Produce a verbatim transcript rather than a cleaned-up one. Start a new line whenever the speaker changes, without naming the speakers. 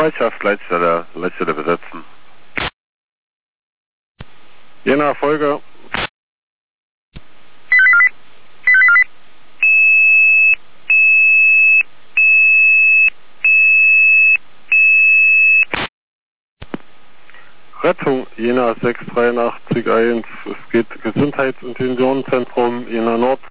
Bereitschaft, Leitstelle, Leitstelle besetzen.
Jena, Folge. Rettung, Jena sechs drei acht eins. Es geht Gesundheitsintensionsenzentrum Jena Nord.